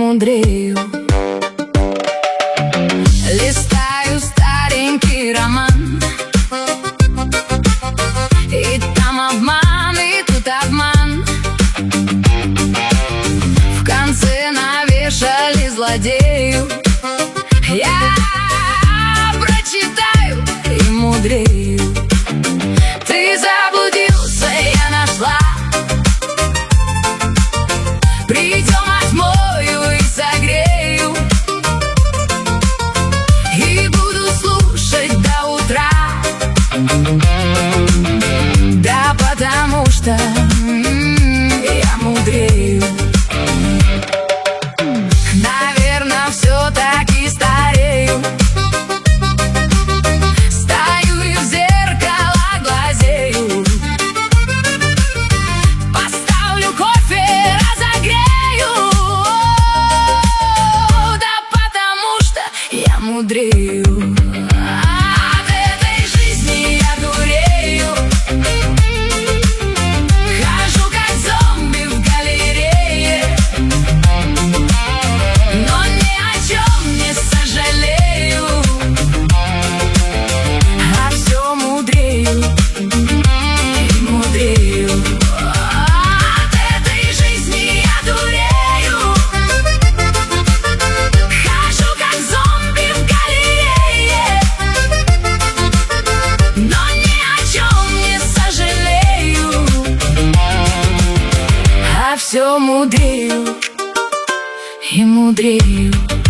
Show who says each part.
Speaker 1: мудрею. Листаю старенький роман, и там обман, и тут обман. В конце навешали злодею. Я прочитаю и мудрею. Ты заблудился, я нашла. Придем, отмою и согрею, и буду слушать до утра. Да потому что я мудрею. Наверное, все-таки старею. Стою и в зеркало глазею. Поставлю кофе, разогрею. Да потому что я мудрею. От этой жизни я дурею. Хожу как зомби в галерее, но ни о чем не сожалею. А все мудрею и мудрею. От этой жизни я дурею. Хожу как зомби в галерее, но ни о чем не сожалею. А все мудрею и мудрею.